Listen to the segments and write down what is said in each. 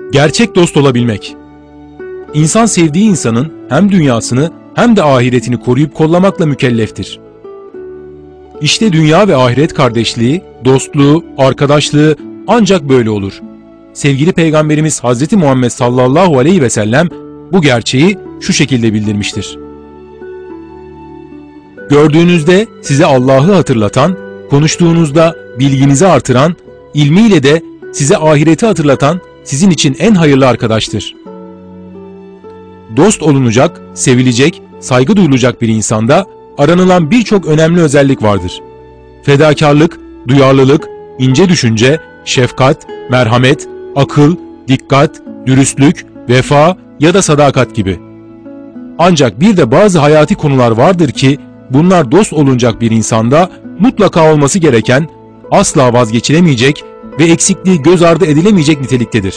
Gerçek dost olabilmek. İnsan sevdiği insanın hem dünyasını hem de ahiretini koruyup kollamakla mükelleftir. İşte dünya ve ahiret kardeşliği, dostluğu, arkadaşlığı ancak böyle olur. Sevgili Peygamberimiz Hz. Muhammed sallallahu aleyhi ve sellem bu gerçeği şu şekilde bildirmiştir. Gördüğünüzde size Allah'ı hatırlatan, konuştuğunuzda bilginizi artıran, ilmiyle de size ahireti hatırlatan sizin için en hayırlı arkadaştır. Dost olunacak, sevilecek, saygı duyulacak bir insanda aranılan birçok önemli özellik vardır. Fedakarlık, duyarlılık, ince düşünce, şefkat, merhamet, akıl, dikkat, dürüstlük, vefa ya da sadakat gibi. Ancak bir de bazı hayati konular vardır ki bunlar dost olunacak bir insanda mutlaka olması gereken, asla vazgeçilemeyecek ve eksikliği göz ardı edilemeyecek niteliktedir.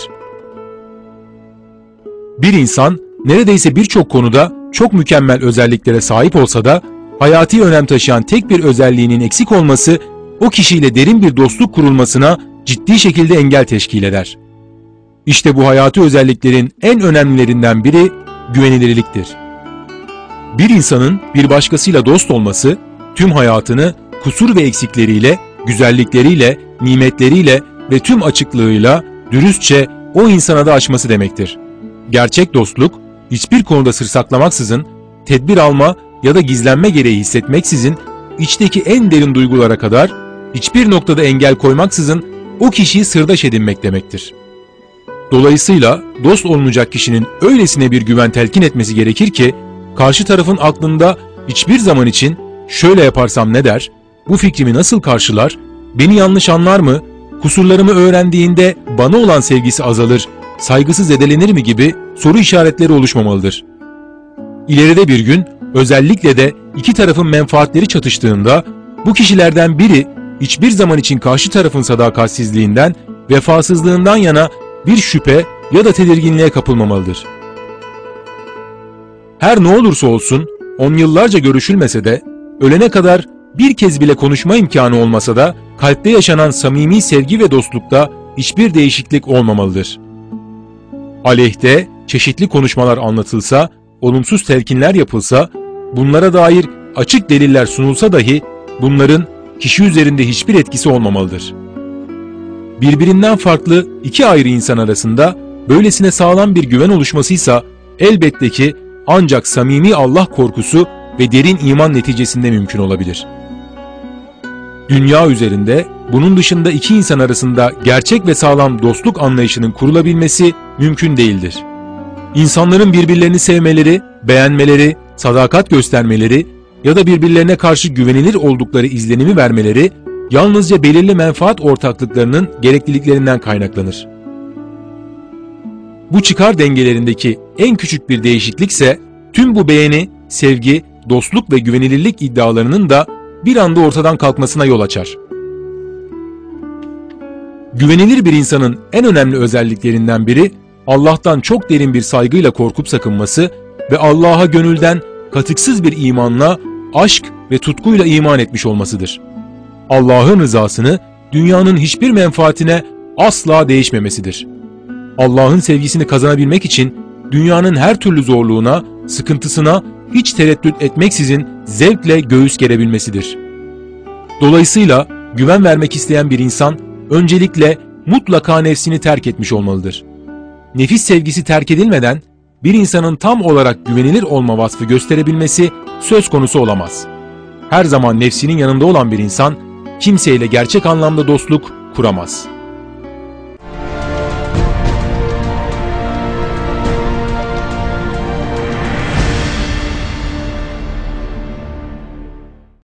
Bir insan neredeyse birçok konuda çok mükemmel özelliklere sahip olsa da hayati önem taşıyan tek bir özelliğinin eksik olması o kişiyle derin bir dostluk kurulmasına ciddi şekilde engel teşkil eder. İşte bu hayati özelliklerin en önemlilerinden biri güvenilirliktir. Bir insanın bir başkasıyla dost olması tüm hayatını kusur ve eksikleriyle, güzellikleriyle, nimetleriyle ve tüm açıklığıyla dürüstçe o insana da açması demektir. Gerçek dostluk hiçbir konuda sır saklamaksızın, tedbir alma ya da gizlenme gereği hissetmeksizin, içteki en derin duygulara kadar hiçbir noktada engel koymaksızın o kişiyi sırdaş edinmek demektir. Dolayısıyla dost olunacak kişinin öylesine bir güven telkin etmesi gerekir ki, karşı tarafın aklında hiçbir zaman için şöyle yaparsam ne der, bu fikrimi nasıl karşılar, beni yanlış anlar mı, kusurlarımı öğrendiğinde bana olan sevgisi azalır, saygısı zedelenir mi gibi soru işaretleri oluşmamalıdır. İleride bir gün özellikle de iki tarafın menfaatleri çatıştığında bu kişilerden biri hiçbir zaman için karşı tarafın sadakatsizliğinden, vefasızlığından yana bir şüphe ya da tedirginliğe kapılmamalıdır. Her ne olursa olsun 10 yıllarca görüşülmese de, ölene kadar bir kez bile konuşma imkanı olmasa da kalpte yaşanan samimi sevgi ve dostlukta hiçbir değişiklik olmamalıdır. Aleyhte çeşitli konuşmalar anlatılsa, olumsuz telkinler yapılsa, bunlara dair açık deliller sunulsa dahi bunların kişi üzerinde hiçbir etkisi olmamalıdır. Birbirinden farklı iki ayrı insan arasında böylesine sağlam bir güven oluşmasıysa elbette ki ancak samimi Allah korkusu ve derin iman neticesinde mümkün olabilir. Dünya üzerinde bunun dışında iki insan arasında gerçek ve sağlam dostluk anlayışının kurulabilmesi mümkün değildir. İnsanların birbirlerini sevmeleri, beğenmeleri, sadakat göstermeleri ya da birbirlerine karşı güvenilir oldukları izlenimi vermeleri yalnızca belirli menfaat ortaklıklarının gerekliliklerinden kaynaklanır. Bu çıkar dengelerindeki en küçük bir değişiklikse tüm bu beğeni, sevgi, dostluk ve güvenilirlik iddialarının da bir anda ortadan kalkmasına yol açar. Güvenilir bir insanın en önemli özelliklerinden biri Allah'tan çok derin bir saygıyla korkup sakınması ve Allah'a gönülden katıksız bir imanla, aşk ve tutkuyla iman etmiş olmasıdır. Allah'ın rızasını dünyanın hiçbir menfaatine asla değişmemesidir. Allah'ın sevgisini kazanabilmek için dünyanın her türlü zorluğuna, sıkıntısına hiç tereddüt etmeksizin zevkle göğüs gerebilmesidir. Dolayısıyla güven vermek isteyen bir insan öncelikle mutlaka nefsini terk etmiş olmalıdır. Nefis sevgisi terk edilmeden bir insanın tam olarak güvenilir olma vasfı gösterebilmesi söz konusu olamaz. Her zaman nefsinin yanında olan bir insan kimseyle gerçek anlamda dostluk kuramaz.